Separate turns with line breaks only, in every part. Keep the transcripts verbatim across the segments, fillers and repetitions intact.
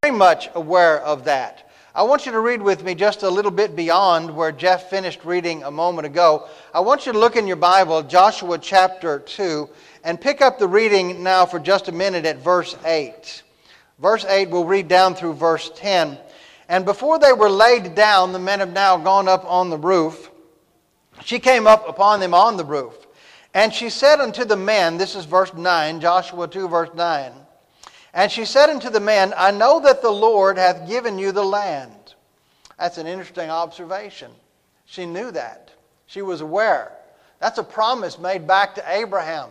very much aware of that. I want you to read with me just a little bit beyond where Jeff finished reading a moment ago. I want you to look in your Bible, Joshua chapter two, and pick up the reading now for just a minute at verse eight. Verse eight, we'll read down through verse ten. And before they were laid down, the men have now gone up on the roof. She came up upon them on the roof. And she said unto the men, this is verse nine, Joshua two, verse nine. And she said unto the men, I know that the Lord hath given you the land. That's an interesting observation. She knew that. She was aware. That's a promise made back to Abraham.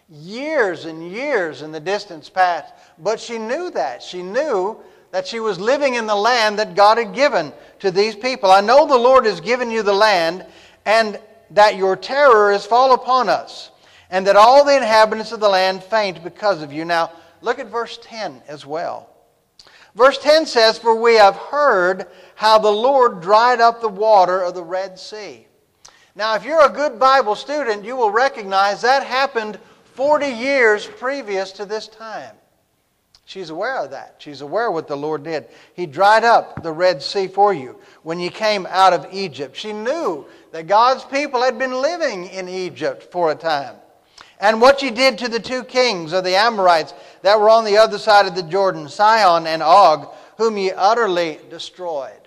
Years and years in the distance past. But she knew that. She knew that she was living in the land that God had given to these people. I know the Lord has given you the land, and that your terror is fall upon us, and that all the inhabitants of the land faint because of you. Now, look at verse ten as well. Verse ten says, For we have heard how the Lord dried up the water of the Red Sea. Now, if you're a good Bible student, you will recognize that happened forty years previous to this time. She's aware of that. She's aware of what the Lord did. He dried up the Red Sea for you when you came out of Egypt. She knew that God's people had been living in Egypt for a time. And what she did to the two kings of the Amorites that were on the other side of the Jordan, Sihon and Og, whom ye utterly destroyed.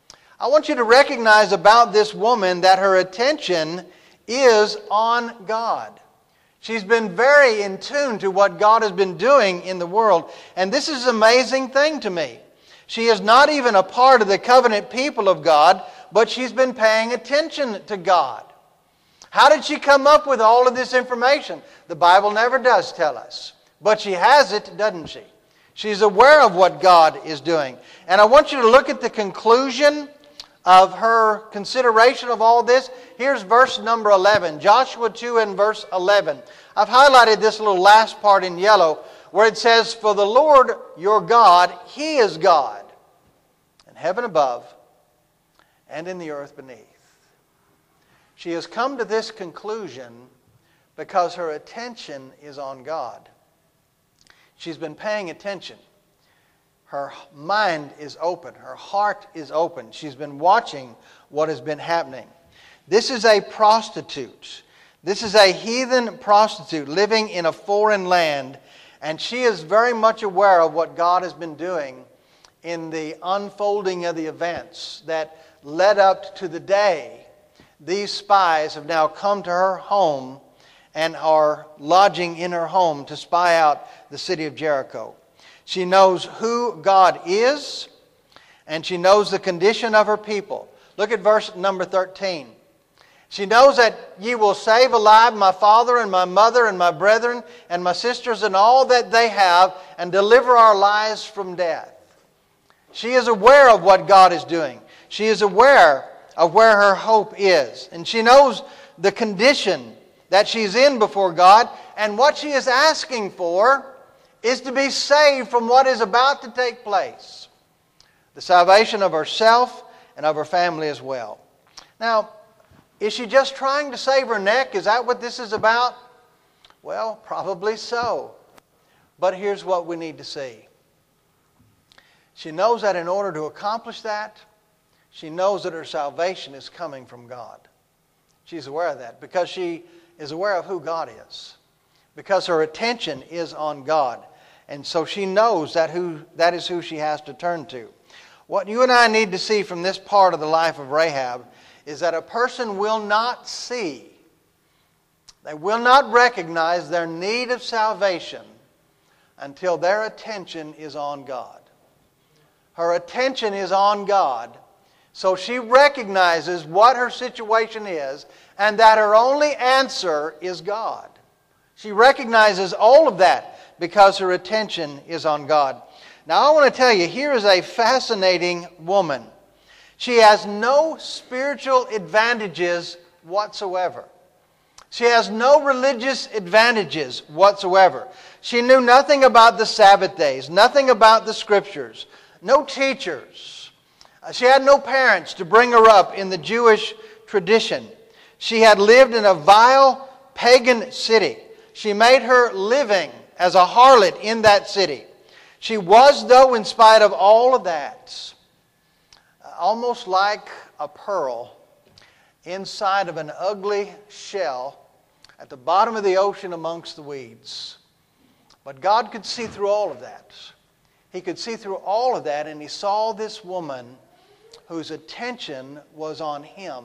I want you to recognize about this woman that her attention is on God. She's been very in tune to what God has been doing in the world. And this is an amazing thing to me. She is not even a part of the covenant people of God, but she's been paying attention to God. How did she come up with all of this information? The Bible never does tell us. But she has it, doesn't she? She's aware of what God is doing. And I want you to look at the conclusion of her consideration of all this. Here's verse number eleven. Joshua two and verse eleven. I've highlighted this little last part in yellow where it says, For the Lord your God, He is God, in heaven above and in the earth beneath. She has come to this conclusion because her attention is on God. She's been paying attention. Her mind is open. Her heart is open. She's been watching what has been happening. This is a prostitute. This is a heathen prostitute living in a foreign land. And she is very much aware of what God has been doing in the unfolding of the events that led up to the day these spies have now come to her home and are lodging in her home to spy out the city of Jericho. She knows who God is, and she knows the condition of her people. Look at verse number thirteen. She knows that ye will save alive my father and my mother and my brethren and my sisters and all that they have, and deliver our lives from death. She is aware of what God is doing. She is aware of where her hope is. And she knows the condition that she's in before God, and what she is asking for is to be saved from what is about to take place. The salvation of herself and of her family as well. Now, is she just trying to save her neck? Is that what this is about? Well, probably so. But here's what we need to see. She knows that in order to accomplish that, she knows that her salvation is coming from God. She's aware of that because she is aware of who God is. Because her attention is on God. And so she knows that who that is who she has to turn to. What you and I need to see from this part of the life of Rahab is that a person will not see, they will not recognize their need of salvation until their attention is on God. Her attention is on God. So she recognizes what her situation is and that her only answer is God. She recognizes all of that because her attention is on God. Now I want to tell you, here is a fascinating woman. She has no spiritual advantages whatsoever. She has no religious advantages whatsoever. She knew nothing about the Sabbath days, nothing about the Scriptures, no teachers. She had no parents to bring her up in the Jewish tradition. She had lived in a vile pagan city. She made her living as a harlot in that city. She was, though, in spite of all of that, almost like a pearl inside of an ugly shell at the bottom of the ocean amongst the weeds. But God could see through all of that. He could see through all of that, and He saw this woman whose attention was on Him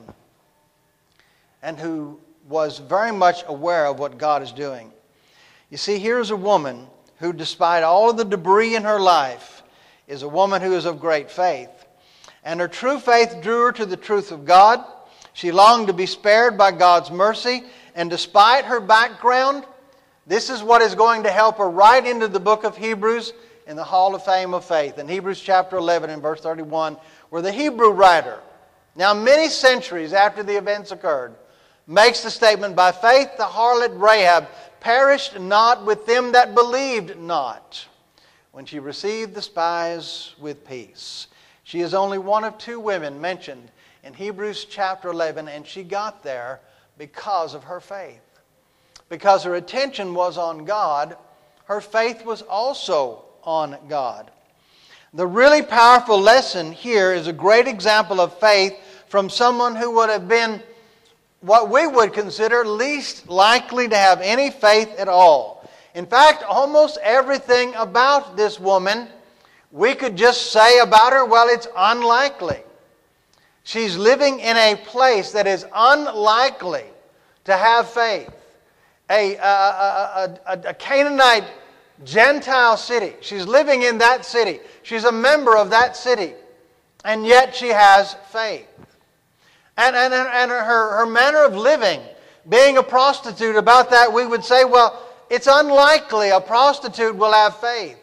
and who was very much aware of what God is doing. You see, here's a woman who, despite all of the debris in her life, is a woman who is of great faith. And her true faith drew her to the truth of God. She longed to be spared by God's mercy. And despite her background, this is what is going to help her right into the book of Hebrews in the Hall of Fame of Faith. In Hebrews chapter eleven and verse thirty-one, where the Hebrew writer, now many centuries after the events occurred, makes the statement, by faith the harlot Rahab perished not with them that believed not, when she received the spies with peace. She is only one of two women mentioned in Hebrews chapter eleven, and she got there because of her faith. Because her attention was on God, her faith was also on God. The really powerful lesson here is a great example of faith from someone who would have been what we would consider least likely to have any faith at all. In fact, almost everything about this woman, we could just say about her, well, it's unlikely. She's living in a place that is unlikely to have faith. A, a, a, a, a Canaanite Gentile city. She's living in that city. She's a member of that city. And yet she has faith. And, and, and her, her manner of living, being a prostitute, about that we would say, well, it's unlikely a prostitute will have faith.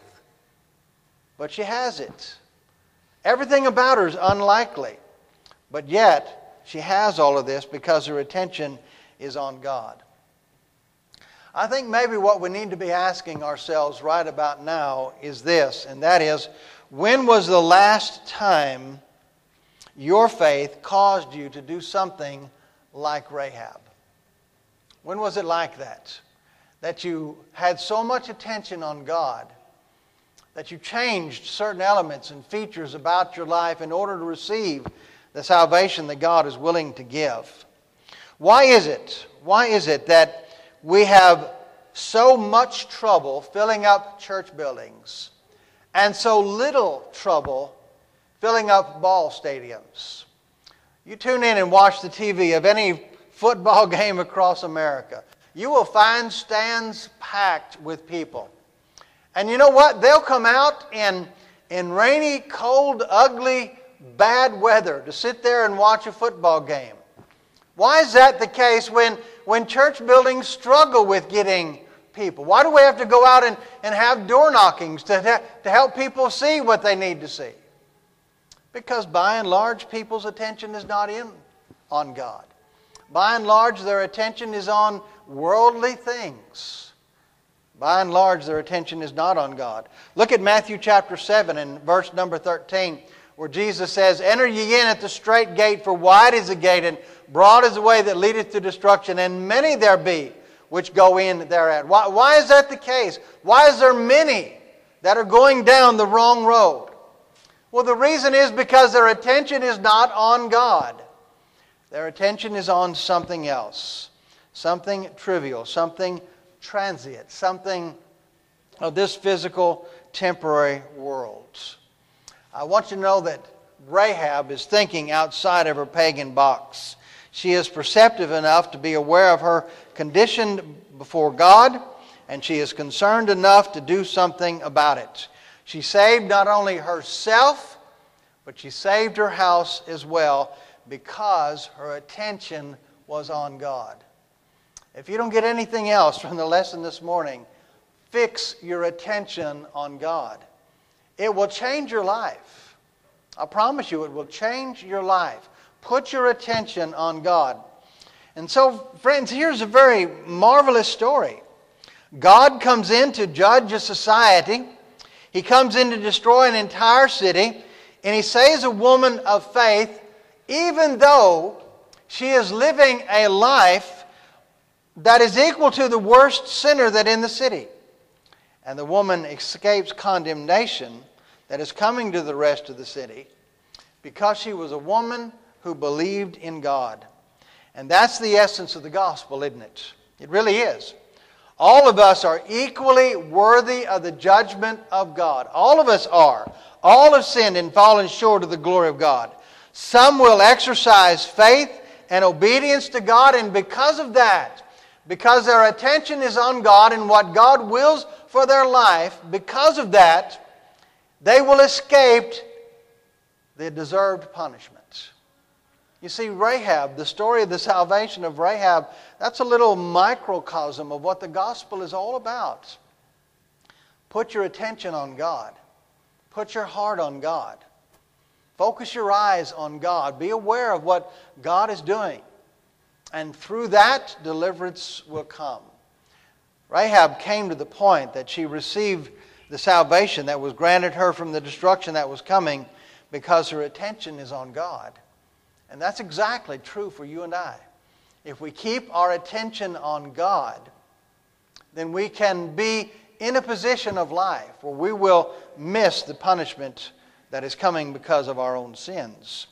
But she has it. Everything about her is unlikely. But yet, she has all of this because her attention is on God. I think maybe what we need to be asking ourselves right about now is this, and that is, when was the last time your faith caused you to do something like Rahab? When was it like that? That you had so much attention on God that you changed certain elements and features about your life in order to receive the salvation that God is willing to give. Why is it? Why is it that we have so much trouble filling up church buildings and so little trouble filling up ball stadiums? You tune in and watch the T V of any football game across America. You will find stands packed with people. And you know what? They'll come out in, in rainy, cold, ugly, bad weather to sit there and watch a football game. Why is that the case when, when church buildings struggle with getting people? Why do we have to go out and, and have door knockings to, to help people see what they need to see? Because by and large, people's attention is not in on God. By and large, their attention is on worldly things. By and large, their attention is not on God. Look at Matthew chapter seven and verse number thirteen, where Jesus says, "Enter ye in at the strait gate, for wide is the gate, and broad is the way that leadeth to destruction, and many there be which go in thereat." Why, why is that the case? Why is there many that are going down the wrong road? Well, the reason is because their attention is not on God. Their attention is on something else. Something trivial, something transient, something of this physical, temporary world. I want you to know that Rahab is thinking outside of her pagan box. She is perceptive enough to be aware of her condition before God, and she is concerned enough to do something about it. She saved not only herself, but she saved her house as well because her attention was on God. If you don't get anything else from the lesson this morning, fix your attention on God. It will change your life. I promise you, it will change your life. Put your attention on God. And so, friends, here's a very marvelous story. God comes in to judge a society. He comes in to destroy an entire city. And He saves a woman of faith, even though she is living a life that is equal to the worst sinner that in the city. and the woman escapes condemnation that is coming to the rest of the city because she was a woman who believed in God. And that's the essence of the gospel, isn't it? It really is. All of us are equally worthy of the judgment of God. All of us are. All have sinned and fallen short of the glory of God. Some will exercise faith and obedience to God, and because of that, because their attention is on God and what God wills for their life, because of that, they will escape the deserved punishment. You see, Rahab, the story of the salvation of Rahab, that's a little microcosm of what the gospel is all about. Put your attention on God. Put your heart on God. Focus your eyes on God. Be aware of what God is doing. And through that, deliverance will come. Rahab came to the point that she received the salvation that was granted her from the destruction that was coming because her attention is on God. And that's exactly true for you and I. If we keep our attention on God, then we can be in a position of life where we will miss the punishment that is coming because of our own sins.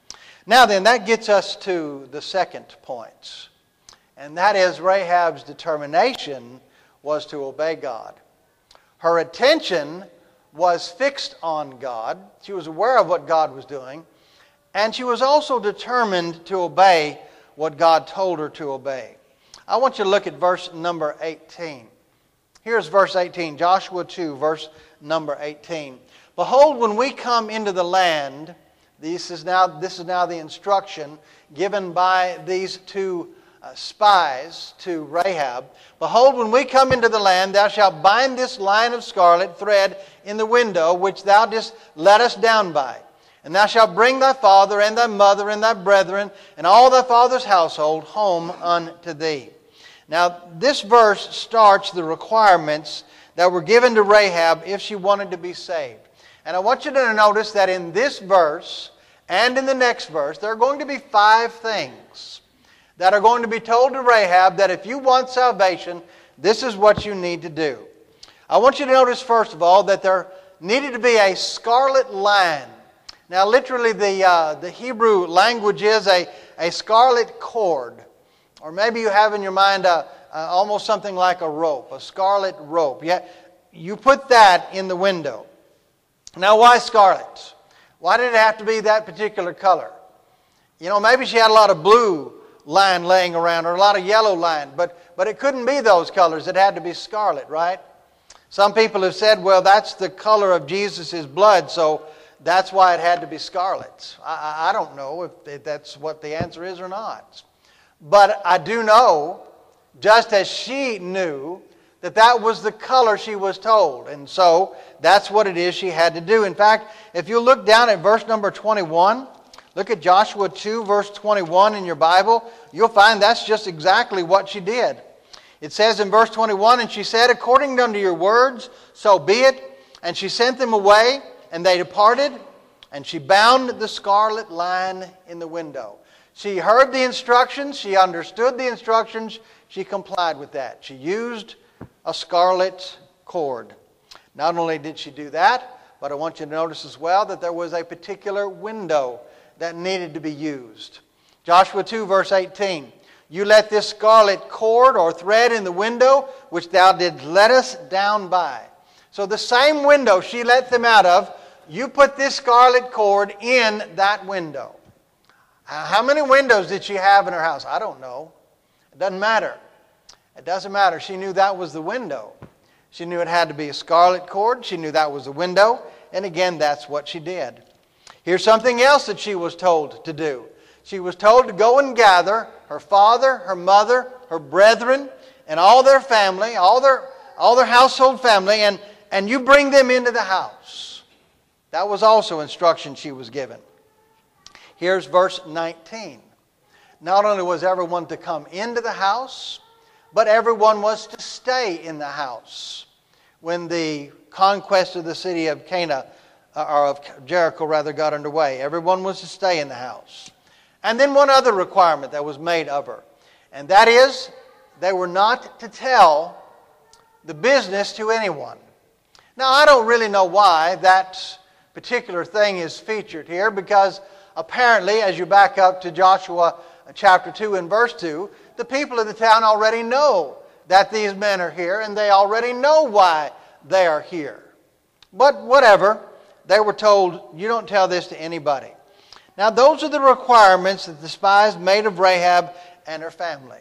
Now then, that gets us to the second point. And that is Rahab's determination was to obey God. Her attention was fixed on God. She was aware of what God was doing. And she was also determined to obey what God told her to obey. I want you to look at verse number eighteen. Here's verse eighteen, Joshua two, verse number eighteen. Behold, when we come into the land, this is now, this is now the instruction given by these two uh, spies to Rahab. Behold, when we come into the land, thou shalt bind this line of scarlet thread in the window, which thou didst let us down by. And thou shalt bring thy father and thy mother and thy brethren and all thy father's household home unto thee. Now, this verse starts the requirements that were given to Rahab if she wanted to be saved. And I want you to notice that in this verse and in the next verse, there are going to be five things that are going to be told to Rahab that if you want salvation, this is what you need to do. I want you to notice, first of all, that there needed to be a scarlet line. Now, literally, the, uh, the Hebrew language is a, a scarlet cord. Or maybe you have in your mind a, a, almost something like a rope, a scarlet rope. You, you put that in the window. Now, why scarlet? Why did it have to be that particular color? You know, maybe she had a lot of blue line laying around or a lot of yellow line, but, but it couldn't be those colors. It had to be scarlet, right? Some people have said, well, that's the color of Jesus' blood, so that's why it had to be scarlet. I, I don't know if that's what the answer is or not. But I do know, just as she knew, that that was the color she was told. And so that's what it is she had to do. In fact, if you look down at verse number twenty-one, look at Joshua two, verse twenty-one in your Bible, you'll find that's just exactly what she did. It says in verse twenty-one, and she said, according unto your words, so be it. And she sent them away, and they departed, and she bound the scarlet line in the window. She heard the instructions, she understood the instructions, she complied with that. She used a scarlet cord. Not only did she do that, but I want you to notice as well that there was a particular window that needed to be used. Joshua two, verse eighteen. You let this scarlet cord or thread in the window, which thou didst let us down by. So the same window she let them out of, you put this scarlet cord in that window. How many windows did she have in her house? I don't know. It doesn't matter. It doesn't matter. She knew that was the window. She knew it had to be a scarlet cord. She knew that was the window. And again, that's what she did. Here's something else that she was told to do. She was told to go and gather her father, her mother, her brethren, and all their family, all their, all their household family, and, and you bring them into the house. That was also instruction she was given. Here's verse nineteen. Not only was everyone to come into the house, but everyone was to stay in the house. When the conquest of the city of Cana, or of Jericho rather, got underway, everyone was to stay in the house. And then one other requirement that was made of her, and that is they were not to tell the business to anyone. Now, I don't really know why that particular thing is featured here, because apparently, as you back up to Joshua chapter two and verse two, the people of the town already know that these men are here, and they already know why they are here. But whatever, they were told, you don't tell this to anybody. Now, those are the requirements that the spies made of Rahab and her family.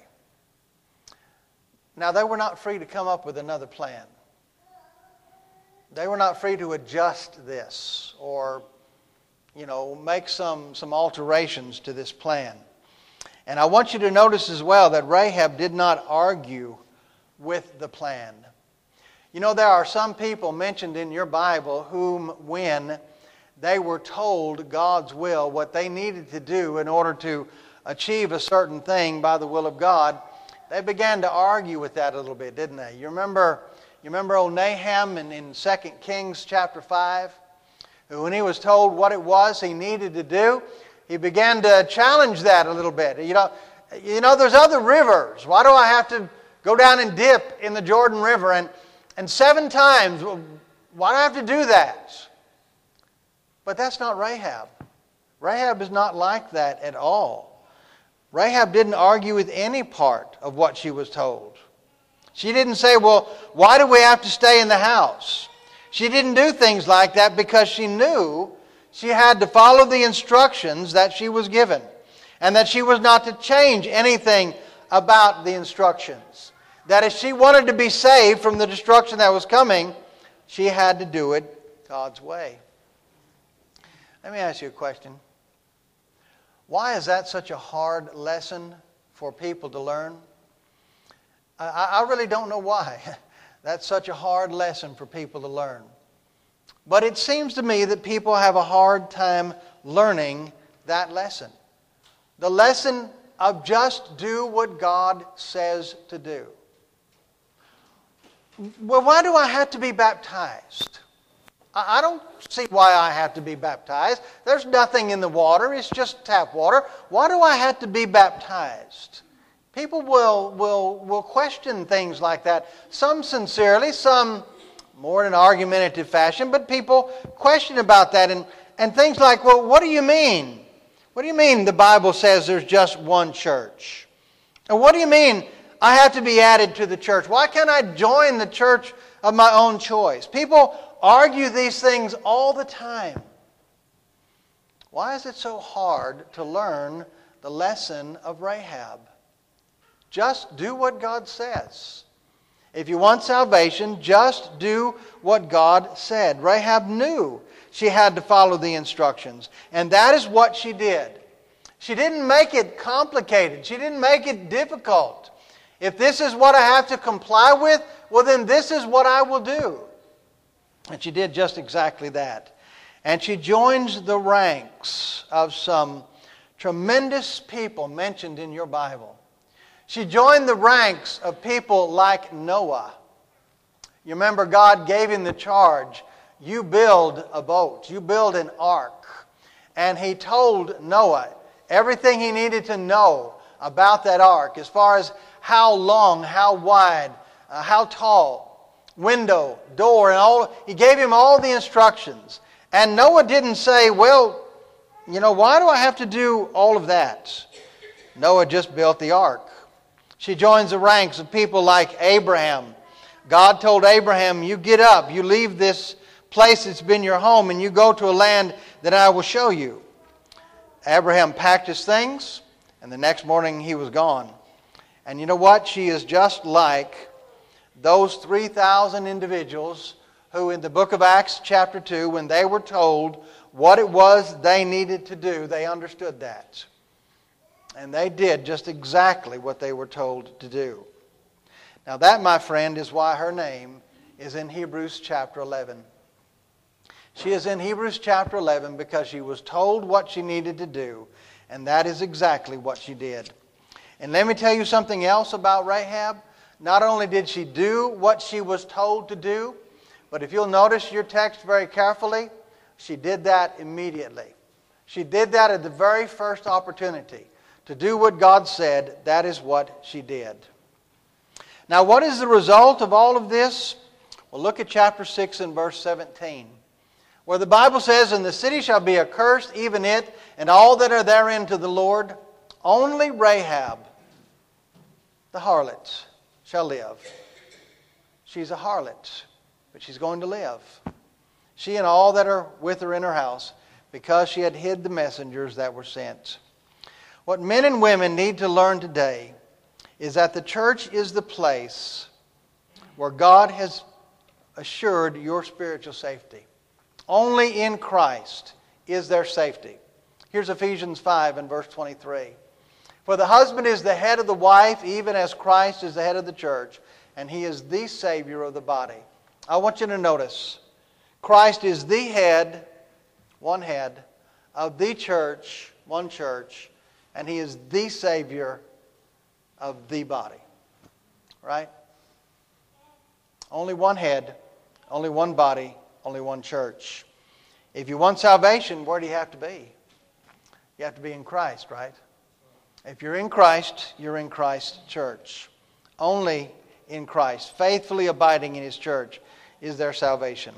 Now, they were not free to come up with another plan. They were not free to adjust this or, you know, make some, some alterations to this plan. And I want you to notice as well that Rahab did not argue with the plan. You know, there are some people mentioned in your Bible whom, when they were told God's will, what they needed to do in order to achieve a certain thing by the will of God, they began to argue with that a little bit, didn't they? You remember, you remember old Nahum in, in Second Kings chapter five? When he was told what it was he needed to do, he began to challenge that a little bit. You know, you know, there's other rivers. Why do I have to go down and dip in the Jordan River? And, and seven times, why do I have to do that? But that's not Rahab. Rahab is not like that at all. Rahab didn't argue with any part of what she was told. She didn't say, well, why do we have to stay in the house? She didn't do things like that because she knew she had to follow the instructions that she was given, and that she was not to change anything about the instructions. That if she wanted to be saved from the destruction that was coming, she had to do it God's way. Let me ask you a question. Why is that such a hard lesson for people to learn? I, I really don't know why. That's such a hard lesson for people to learn. But it seems to me that people have a hard time learning that lesson. The lesson of just do what God says to do. Well, why do I have to be baptized? I don't see why I have to be baptized. There's nothing in the water. It's just tap water. Why do I have to be baptized? People will, will, will question things like that. Some sincerely, some more in an argumentative fashion, but people question about that. And, and things like, well, what do you mean? What do you mean the Bible says there's just one church? And what do you mean I have to be added to the church? Why can't I join the church of my own choice? People argue these things all the time. Why is it so hard to learn the lesson of Rahab? Just do what God says. If you want salvation, just do what God said. Rahab knew she had to follow the instructions, and that is what she did. She didn't make it complicated. She didn't make it difficult. If this is what I have to comply with, well, then this is what I will do. And she did just exactly that. And she joins the ranks of some tremendous people mentioned in your Bible. She joined the ranks of people like Noah. You remember God gave him the charge, you build a boat, you build an ark. And he told Noah everything he needed to know about that ark, as far as how long, how wide, uh, how tall, window, door, and all. He gave him all the instructions. And Noah didn't say, well, you know, why do I have to do all of that? Noah just built the ark. She joins the ranks of people like Abraham. God told Abraham, you get up, you leave this place that's been your home, and you go to a land that I will show you. Abraham packed his things, and the next morning he was gone. And you know what? She is just like those three thousand individuals who in the book of Acts chapter two, when they were told what it was they needed to do, they understood that. And they did just exactly what they were told to do. Now that, my friend, is why her name is in Hebrews chapter eleven. She is in Hebrews chapter eleven because she was told what she needed to do, and that is exactly what she did. And let me tell you something else about Rahab. Not only did she do what she was told to do, but if you'll notice your text very carefully, she did that immediately. She did that at the very first opportunity. To do what God said, that is what she did. Now, what is the result of all of this? Well, look at chapter six and verse seventeen, where the Bible says, "And the city shall be accursed, even it, and all that are therein to the Lord. Only Rahab, the harlot, shall live." She's a harlot, but she's going to live. She and all that are with her in her house, because she had hid the messengers that were sent. What men and women need to learn today is that the church is the place where God has assured your spiritual safety. Only in Christ is there safety. Here's Ephesians five and verse twenty-three. "For the husband is the head of the wife, even as Christ is the head of the church, and he is the Savior of the body." I want you to notice, Christ is the head, one head, of the church, one church, and he is the Savior of the body. Right? Only one head, only one body, only one church. If you want salvation, where do you have to be? You have to be in Christ, right? If you're in Christ, you're in Christ's church. Only in Christ, faithfully abiding in His church, is there salvation.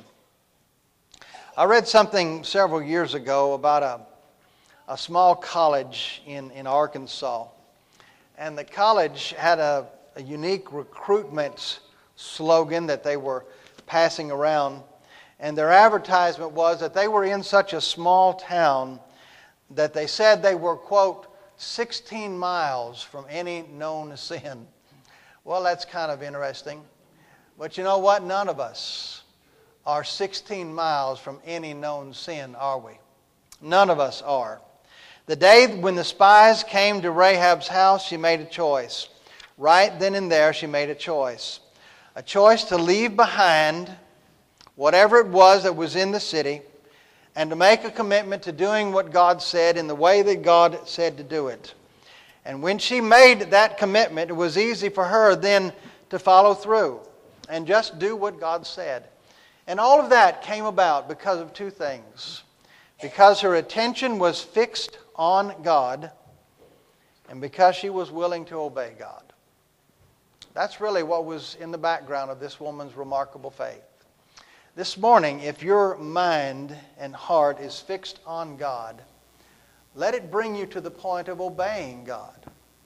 I read something several years ago about a, a small college in, in Arkansas. And the college had a, a unique recruitment slogan that they were passing around. And their advertisement was that they were in such a small town that they said they were, quote, sixteen miles from any known sin. Well, that's kind of interesting. But you know what? None of us are sixteen miles from any known sin, are we? None of us are. The day when the spies came to Rahab's house, she made a choice. Right then and there, she made a choice. A choice to leave behind whatever it was that was in the city and to make a commitment to doing what God said in the way that God said to do it. And when she made that commitment, it was easy for her then to follow through and just do what God said. And all of that came about because of two things. Because her attention was fixed on God, and because she was willing to obey God. That's really what was in the background of this woman's remarkable faith. This morning, if your mind and heart is fixed on God, let it bring you to the point of obeying God.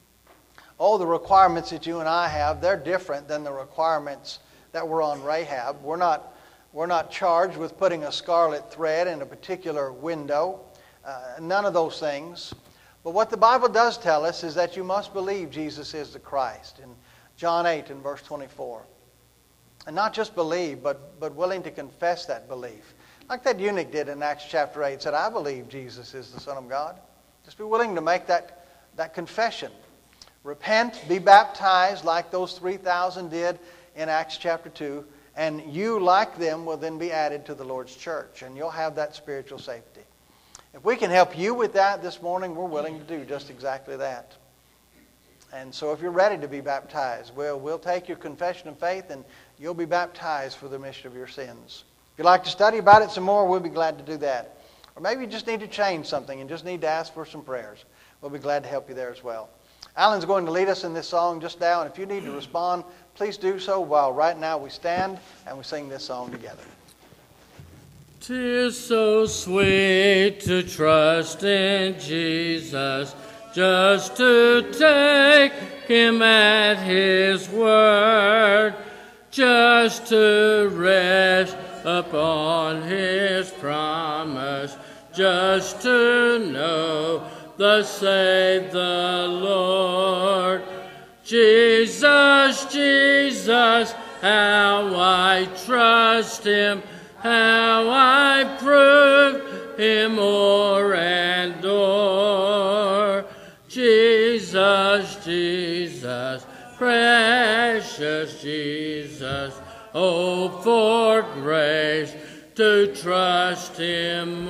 Oh, the requirements that you and I have, they're different than the requirements that were on Rahab. We're not, we're not charged with putting a scarlet thread in a particular window. Uh, none of those things. But what the Bible does tell us is that you must believe Jesus is the Christ. In John eight and verse twenty-four. And not just believe, but, but willing to confess that belief. Like that eunuch did in Acts chapter eight. Said, I believe Jesus is the Son of God. Just be willing to make that, that confession. Repent, be baptized like those three thousand did in Acts chapter two. And you, like them, will then be added to the Lord's church. And you'll have that spiritual safety. If we can help you with that this morning, we're willing to do just exactly that. And so if you're ready to be baptized, we'll, we'll take your confession of faith and you'll be baptized for the remission of your sins. If you'd like to study about it some more, we'll be glad to do that. Or maybe you just need to change something and just need to ask for some prayers. We'll be glad to help you there as well. Alan's going to lead us in this song just now, and if you need to respond, please do so while right now we stand and we sing this song together.
'Tis so sweet to trust in Jesus, just to take Him at His word, just to rest upon His promise, just to know thus saith the Lord. Jesus, Jesus, how I trust Him, how I prove Him o'er and o'er. Jesus, Jesus, precious Jesus, oh, for grace to trust Him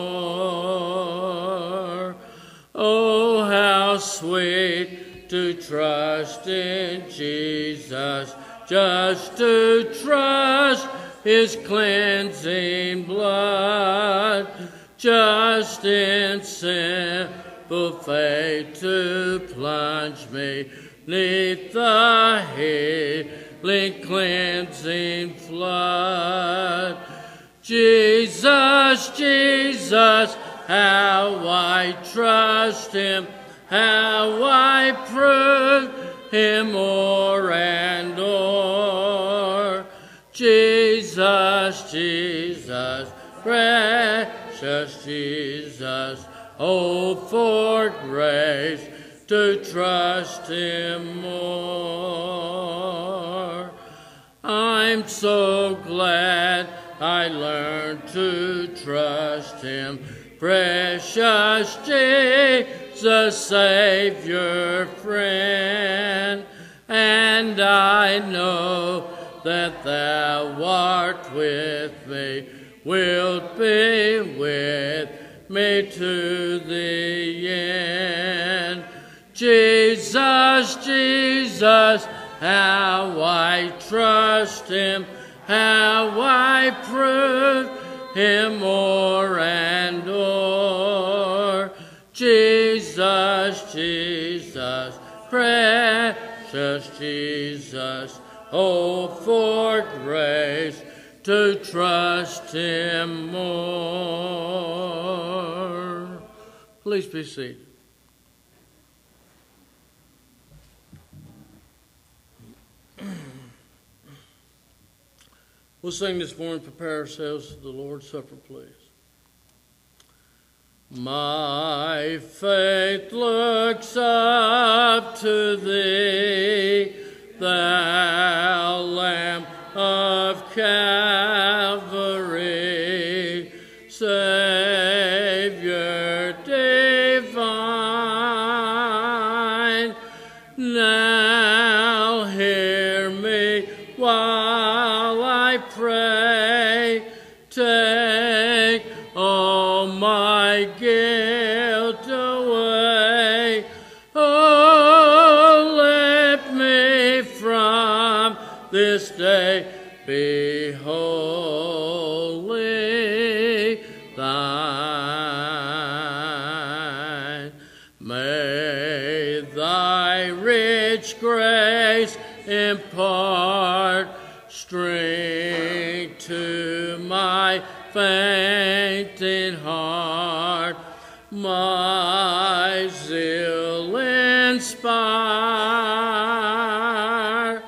more. Oh, how sweet to trust in Jesus, just to trust His cleansing blood, just in simple faith to plunge me 'neath the healing, cleansing flood. Jesus, Jesus, how I trust him, how I prove him o'er and o'er. Jesus, Jesus, precious Jesus, oh, for grace to trust him more. I'm so glad I learned to trust him, precious Jesus, Savior, friend. And I know that thou art with me, wilt be with me to the end. Jesus, Jesus, how I trust him, how I prove him o'er and o'er. Jesus, Jesus, precious Jesus, oh, for grace to trust him more. Please be seated. We'll sing this morning, prepare ourselves to the Lord's Supper, please. My faith looks up to thee, thou Lamb of Calvary, Savior divine. Now hear me while I pray, take all my guilt away. Oh, lift me from this day, be wholly thine. May thy rich grace impart strength to my fainting heart, my zeal inspire,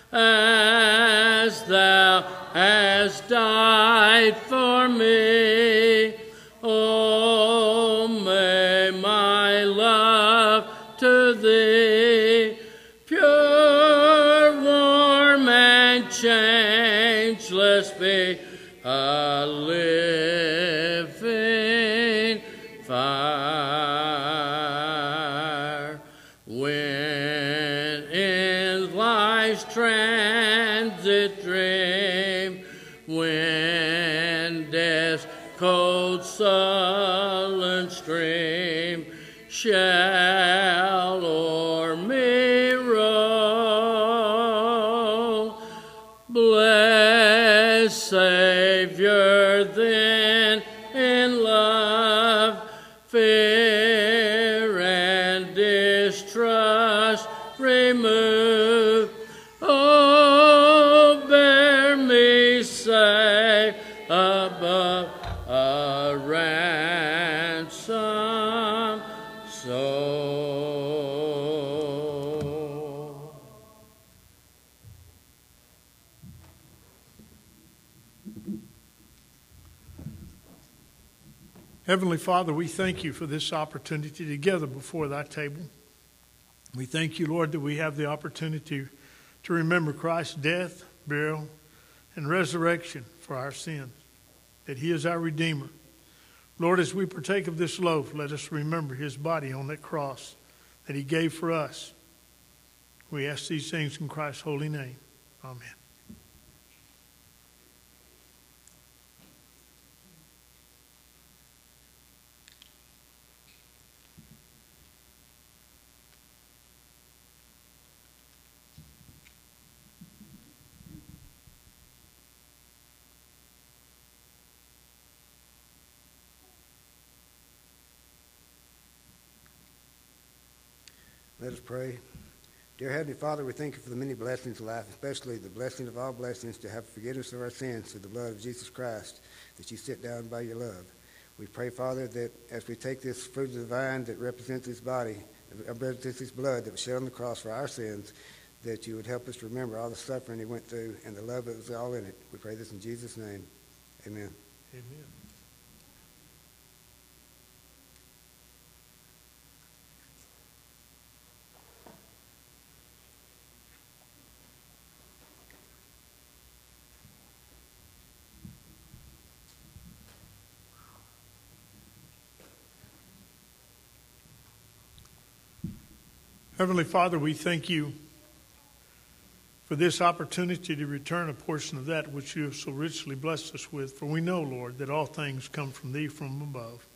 as thou hast died for me. Oh, may my love to thee, pure, warm, and changeless be, a living fire. When in life's transit dream, when death's cold sullen stream shall o'er me roll, blessed Savior, then in love, fear and distrust remove. Oh, bear me safe above a ransom soul.
Heavenly Father, we thank you for this opportunity together before thy table. We thank you, Lord, that we have the opportunity to remember Christ's death, burial, and resurrection for our sins, that he is our Redeemer. Lord, as we partake of this loaf, let us remember his body on that cross that he gave for us. We ask these things in Christ's holy name. Amen.
Let us pray. Dear Heavenly Father, we thank you for the many blessings of life, especially the blessing of all blessings to have forgiveness of our sins through the blood of Jesus Christ, that you sit down by your love. We pray, Father, that as we take this fruit of the vine that represents his body, represents his blood that was shed on the cross for our sins, that you would help us to remember all the suffering he went through and the love that was all in it. We pray this in Jesus' name. Amen.
Amen. Heavenly Father, we thank you for this opportunity to return a portion of that which you have so richly blessed us with. For we know, Lord, that all things come from thee from above.